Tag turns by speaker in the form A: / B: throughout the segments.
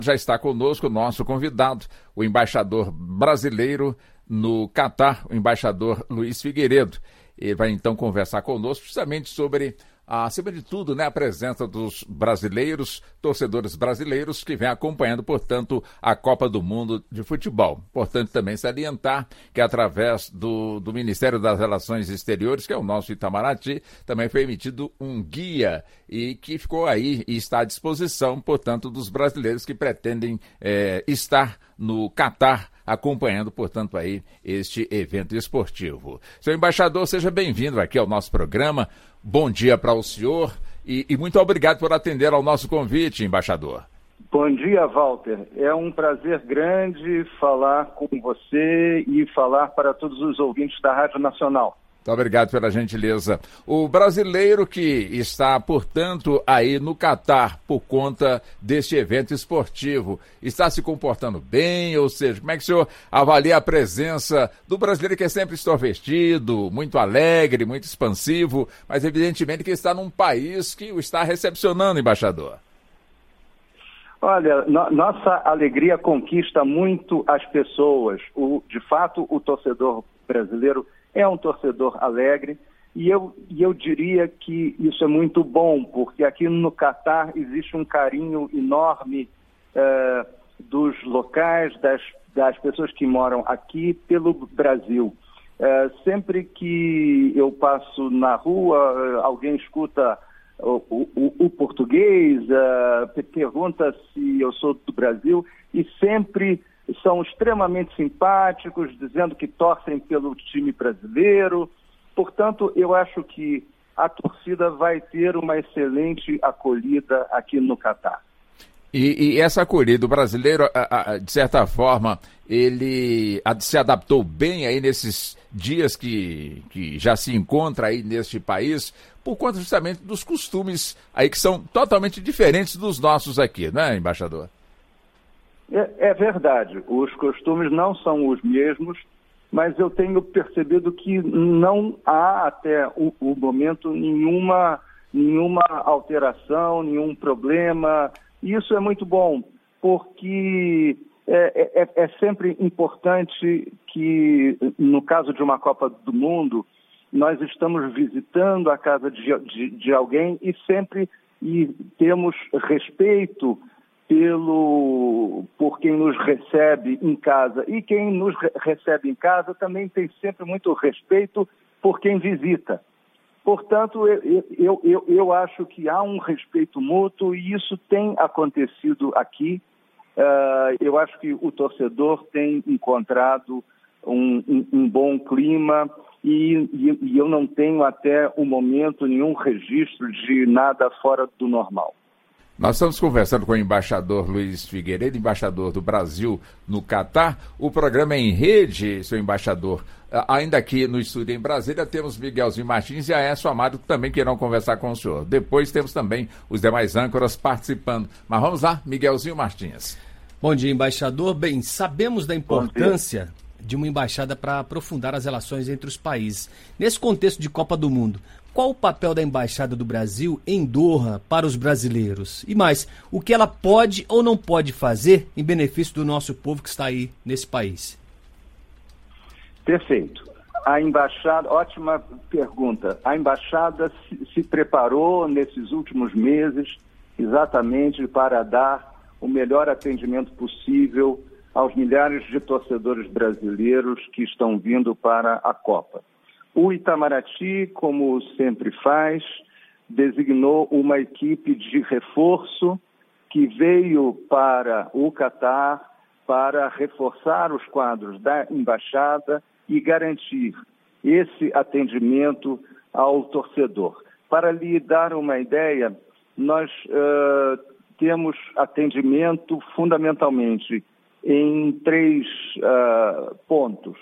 A: Já está conosco o nosso convidado, o embaixador brasileiro no Catar, o embaixador Luiz Figueiredo. Ele vai então conversar conosco justamente sobre, acima de tudo, a presença dos brasileiros, torcedores brasileiros que vêm acompanhando, portanto, a Copa do Mundo de Futebol. Importante também salientar que através do Ministério das Relações Exteriores, que é o nosso Itamaraty, também foi emitido um guia e que ficou aí e está à disposição, portanto, dos brasileiros que pretendem estar no Catar, acompanhando, portanto, aí este evento esportivo. Senhor embaixador, seja bem-vindo aqui ao nosso programa. Bom dia para o senhor e muito obrigado por atender ao nosso convite, embaixador.
B: Bom dia, Walter. É um prazer grande falar com você e falar para todos os ouvintes da Rádio Nacional.
A: Muito obrigado pela gentileza. O brasileiro que está, portanto, aí no Catar por conta deste evento esportivo, está se comportando bem? Ou seja, como é que o senhor avalia a presença do brasileiro que é sempre extrovertido, muito alegre, muito expansivo, mas evidentemente que está num país que o está recepcionando, embaixador?
B: Olha, nossa alegria conquista muito as pessoas. De fato, o torcedor brasileiro é um torcedor alegre e eu diria que isso é muito bom, porque aqui no Catar existe um carinho enorme dos locais, das pessoas que moram aqui pelo Brasil. Sempre que eu passo na rua, alguém escuta o português, pergunta se eu sou do Brasil e sempre são extremamente simpáticos, dizendo que torcem pelo time brasileiro. Portanto, eu acho que a torcida vai ter uma excelente acolhida aqui no Catar.
A: E essa acolhida, o brasileiro, de certa forma, ele se adaptou bem aí nesses dias que já se encontra aí neste país, por conta justamente dos costumes aí que são totalmente diferentes dos nossos aqui, não é, embaixador?
B: É verdade, os costumes não são os mesmos, mas eu tenho percebido que não há até o momento nenhuma alteração, nenhum problema. E isso é muito bom, porque é sempre importante que, no caso de uma Copa do Mundo, nós estamos visitando a casa de alguém e sempre temos respeito por quem nos recebe em casa. E quem nos recebe em casa também tem sempre muito respeito por quem visita. Portanto, eu acho que há um respeito mútuo e isso tem acontecido aqui. Eu acho que o torcedor tem encontrado um bom clima e eu não tenho até o momento nenhum registro de nada fora do normal.
A: Nós estamos conversando com o embaixador Luiz Figueiredo, embaixador do Brasil no Catar. O programa é em rede, seu embaixador. Ainda aqui no estúdio em Brasília temos Miguelzinho Martins e Aécio Amado que também queiram conversar com o senhor. Depois temos também os demais âncoras participando. Mas vamos lá, Miguelzinho Martins.
C: Bom dia, embaixador. Bem, sabemos da importância de uma embaixada para aprofundar as relações entre os países. Nesse contexto de Copa do Mundo, qual o papel da Embaixada do Brasil em Doha para os brasileiros? E mais, o que ela pode ou não pode fazer em benefício do nosso povo que está aí nesse país?
B: Perfeito. A Embaixada, ótima pergunta. A Embaixada se preparou nesses últimos meses exatamente para dar o melhor atendimento possível aos milhares de torcedores brasileiros que estão vindo para a Copa. O Itamaraty, como sempre faz, designou uma equipe de reforço que veio para o Catar para reforçar os quadros da embaixada e garantir esse atendimento ao torcedor. Para lhe dar uma ideia, nós temos atendimento fundamentalmente em 3 pontos.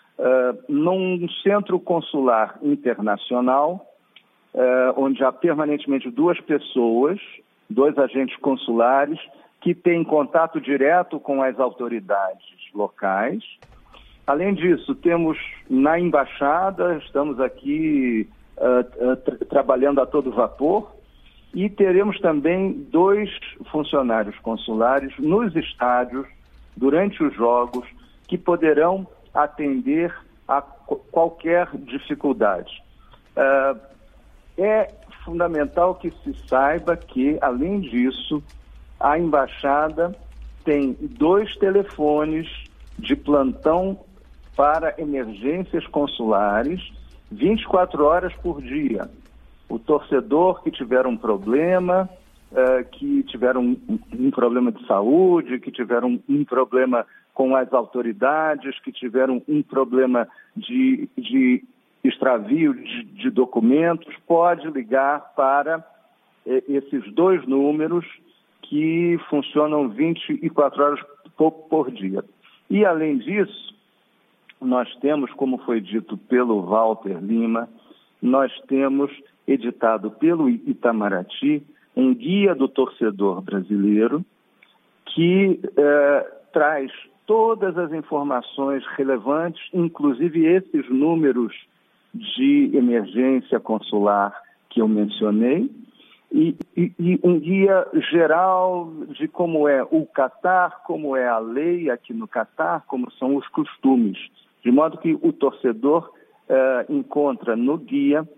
B: Num centro consular internacional, onde há permanentemente 2 pessoas, 2 agentes consulares, que têm contato direto com as autoridades locais. Além disso, temos na embaixada, estamos aqui trabalhando a todo vapor, E teremos também 2 funcionários consulares nos estádios, durante os jogos, que poderão atender a qualquer dificuldade. É fundamental que se saiba que, além disso, a embaixada tem 2 telefones de plantão para emergências consulares, 24 horas por dia. O torcedor que tiver um problema, que tiver um problema de saúde, que tiver um problema com as autoridades, que tiveram um problema de extravio de documentos, pode ligar para esses 2 números que funcionam 24 horas por dia. E, além disso, nós temos, como foi dito pelo Walter Lima, nós temos editado pelo Itamaraty um guia do torcedor brasileiro que traz todas as informações relevantes, inclusive esses números de emergência consular que eu mencionei, e um guia geral de como é o Catar, como é a lei aqui no Catar, como são os costumes, de modo que o torcedor encontra no guia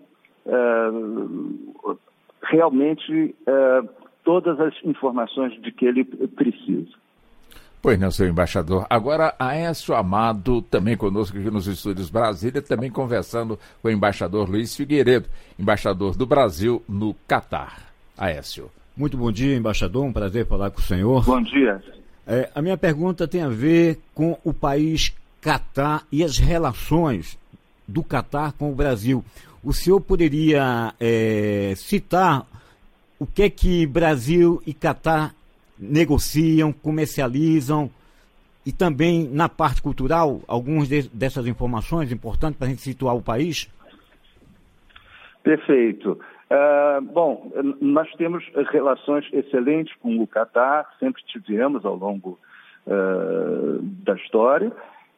B: realmente todas as informações de que ele precisa.
A: Pois não, seu embaixador. Agora, Aécio Amado, também conosco aqui nos estúdios Brasília, também conversando com o embaixador Luiz Figueiredo, embaixador do Brasil no Catar. Aécio.
D: Muito bom dia, embaixador. Um prazer falar com o senhor.
B: Bom dia.
D: A minha pergunta tem a ver com o país Catar e as relações do Catar com o Brasil. O senhor poderia citar o que é que Brasil e Catar negociam, comercializam e também na parte cultural, algumas dessas informações importantes para a gente situar o país?
B: Perfeito. Bom, nós temos relações excelentes com o Catar, sempre tivemos ao longo da história,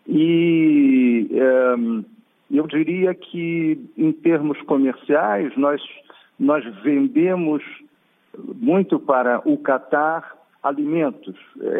B: e eu diria que em termos comerciais nós vendemos muito para o Catar alimentos.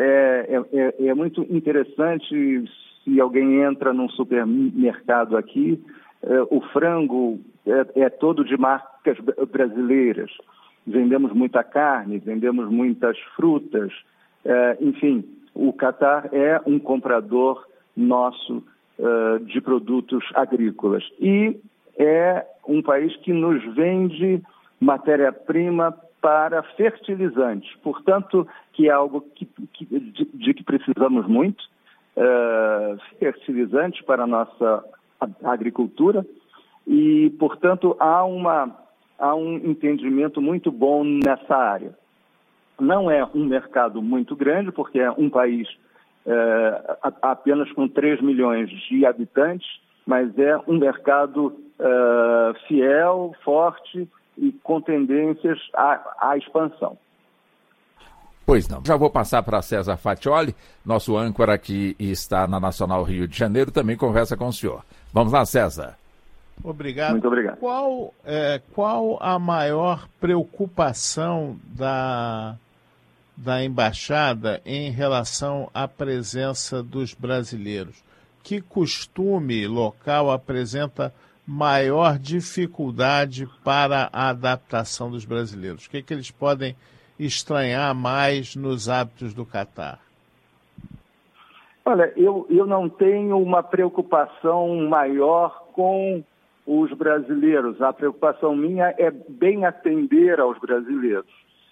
B: É muito interessante, se alguém entra num supermercado aqui, o frango é todo de marcas brasileiras. Vendemos muita carne, vendemos muitas frutas. Enfim, o Catar é um comprador nosso de produtos agrícolas. E é um país que nos vende matéria-prima para fertilizantes, portanto, que é algo de que precisamos muito, fertilizantes para a nossa agricultura, e, portanto, há um entendimento muito bom nessa área. Não é um mercado muito grande, porque é um país apenas com 3 milhões de habitantes, mas é um mercado fiel, forte, e com tendências à expansão.
A: Pois não. Já vou passar para César Fatioli, nosso âncora que está na Nacional Rio de Janeiro, também conversa com o senhor. Vamos lá, César.
E: Obrigado.
B: Muito obrigado.
E: Qual a maior preocupação da embaixada em relação à presença dos brasileiros? Que costume local apresenta maior dificuldade para a adaptação dos brasileiros? O que eles podem estranhar mais nos hábitos do Catar?
B: Olha, eu não tenho uma preocupação maior com os brasileiros. A preocupação minha é bem atender aos brasileiros.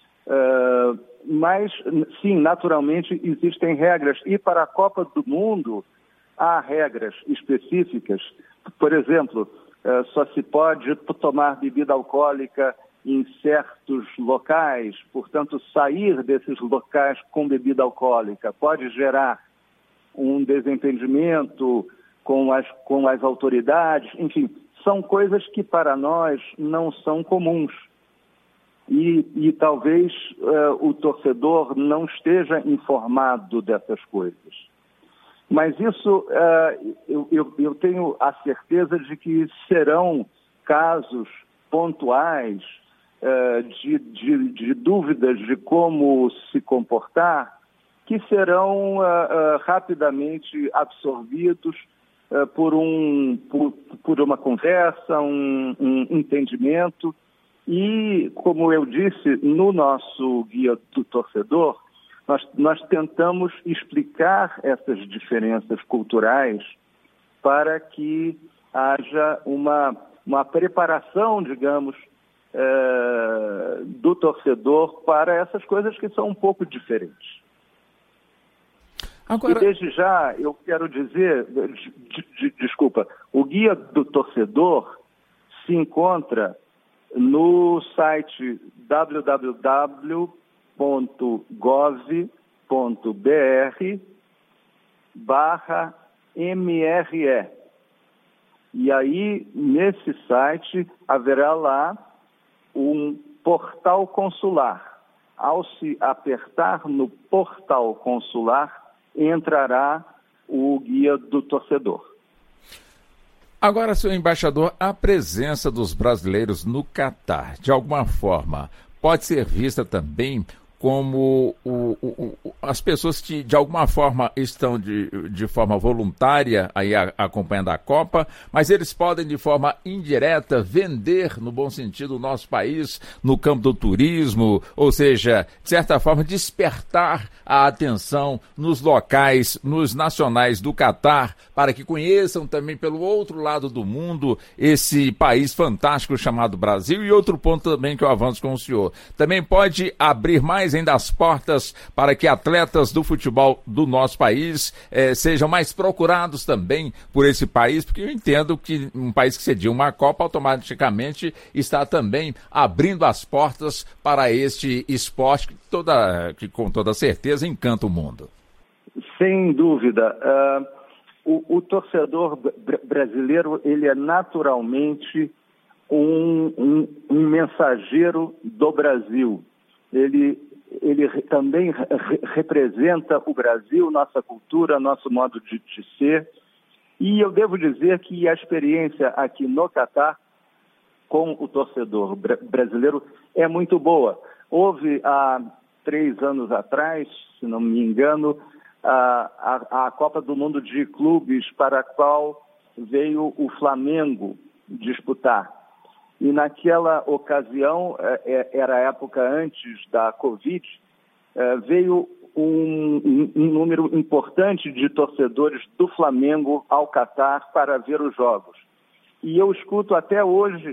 B: Mas, sim, naturalmente existem regras. E para a Copa do Mundo há regras específicas. Por exemplo, só se pode tomar bebida alcoólica em certos locais, portanto, sair desses locais com bebida alcoólica pode gerar um desentendimento com as autoridades. Enfim, são coisas que para nós não são comuns. E talvez o torcedor não esteja informado dessas coisas. Mas isso, eu tenho a certeza de que serão casos pontuais de dúvidas de como se comportar, que serão rapidamente absorvidos por uma conversa, um entendimento. E, como eu disse, no nosso Guia do Torcedor, nós tentamos explicar essas diferenças culturais para que haja uma preparação, digamos, do torcedor para essas coisas que são um pouco diferentes. Agora... E desde já eu quero dizer, desculpa, o Guia do Torcedor se encontra no site www.gov.br/MRE. E aí, nesse site, haverá lá um portal consular. Ao se apertar no portal consular, entrará o Guia do Torcedor.
A: Agora, senhor embaixador, a presença dos brasileiros no Catar, de alguma forma, pode ser vista também como as pessoas que, de alguma forma, estão de forma voluntária aí acompanhando a Copa, mas eles podem, de forma indireta, vender, no bom sentido, o nosso país no campo do turismo, ou seja, de certa forma, despertar a atenção nos locais, nos nacionais do Catar, para que conheçam também pelo outro lado do mundo esse país fantástico chamado Brasil. E outro ponto também que eu avanço com o senhor, também pode abrir mais ainda as portas para que atletas do futebol do nosso país sejam mais procurados também por esse país, porque eu entendo que um país que cedia uma Copa automaticamente está também abrindo as portas para este esporte que com toda certeza encanta o mundo.
B: Sem dúvida. O torcedor brasileiro, ele é naturalmente um mensageiro do Brasil. Ele também representa o Brasil, nossa cultura, nosso modo de ser. E eu devo dizer que a experiência aqui no Catar com o torcedor brasileiro é muito boa. Houve há 3 anos atrás, se não me engano, a Copa do Mundo de Clubes, para a qual veio o Flamengo disputar. E naquela ocasião, era a época antes da Covid, veio um número importante de torcedores do Flamengo ao Catar para ver os jogos. E eu escuto até hoje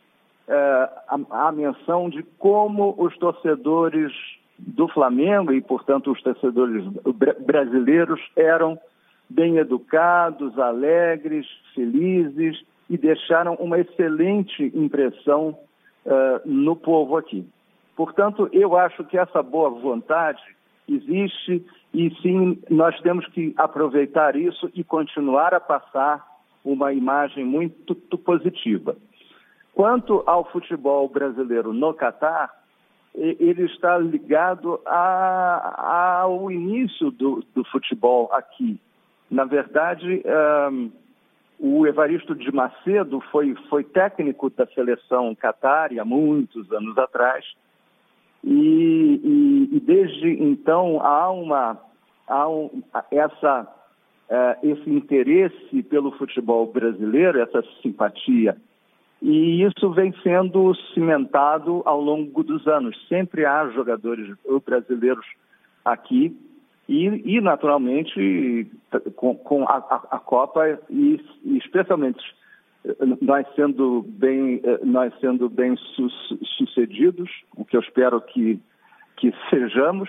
B: a menção de como os torcedores do Flamengo e, portanto, os torcedores brasileiros eram bem educados, alegres, felizes, e deixaram uma excelente impressão no povo aqui. Portanto, eu acho que essa boa vontade existe e, sim, nós temos que aproveitar isso e continuar a passar uma imagem muito positiva. Quanto ao futebol brasileiro no Catar, ele está ligado ao início do futebol aqui. Na verdade, o Evaristo de Macedo foi técnico da seleção catarí há muitos anos atrás e desde então há esse interesse pelo futebol brasileiro, essa simpatia, e isso vem sendo cimentado ao longo dos anos. Sempre há jogadores brasileiros aqui. E naturalmente, com a Copa, e especialmente nós sendo bem sucedidos, o que eu espero que sejamos,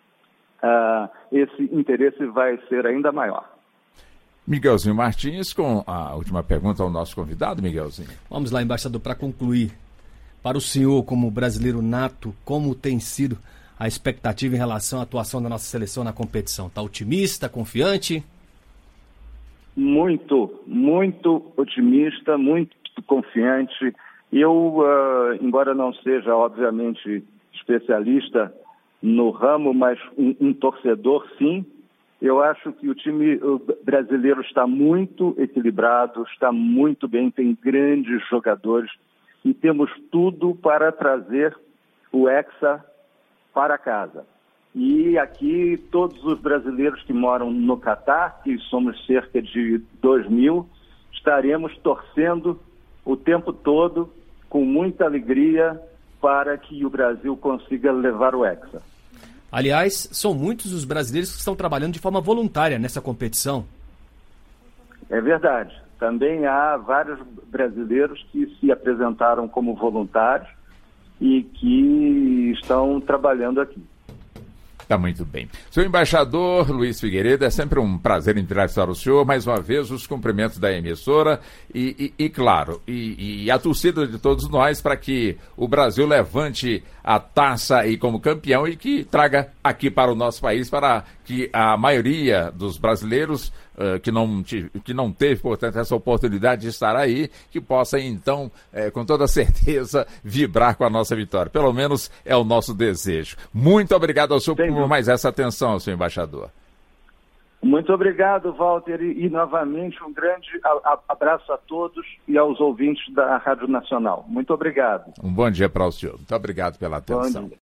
B: esse interesse vai ser ainda maior.
A: Miguelzinho Martins, com a última pergunta ao nosso convidado, Miguelzinho.
C: Vamos lá, embaixador, para concluir. Para o senhor, como brasileiro nato, como tem sido a expectativa em relação à atuação da nossa seleção na competição? Está otimista, confiante?
B: Muito, muito otimista, muito confiante. Eu, embora não seja, obviamente, especialista no ramo, mas um torcedor, sim. Eu acho que o time brasileiro está muito equilibrado, está muito bem, tem grandes jogadores. e temos tudo para trazer o Hexa para casa. E aqui todos os brasileiros que moram no Catar, que somos cerca de 2.000, estaremos torcendo o tempo todo, com muita alegria, para que o Brasil consiga levar o Hexa.
C: Aliás, são muitos os brasileiros que estão trabalhando de forma voluntária nessa competição.
B: É verdade. Também há vários brasileiros que se apresentaram como voluntários e que estão trabalhando aqui.
A: Tá muito bem. Senhor embaixador Luiz Figueiredo, é sempre um prazer entrevistar o senhor. Mais uma vez, os cumprimentos da emissora e claro, a torcida de todos nós para que o Brasil levante a taça aí como campeão e que traga aqui para o nosso país, para que a maioria dos brasileiros que não teve, portanto, essa oportunidade de estar aí, que possa, então, com toda certeza, vibrar com a nossa vitória. Pelo menos é o nosso desejo. Muito obrigado ao senhor por mais essa atenção, senhor embaixador.
B: Muito obrigado, Walter, e novamente um grande abraço a todos e aos ouvintes da Rádio Nacional. Muito obrigado.
A: Um bom dia para o senhor. Muito obrigado pela atenção.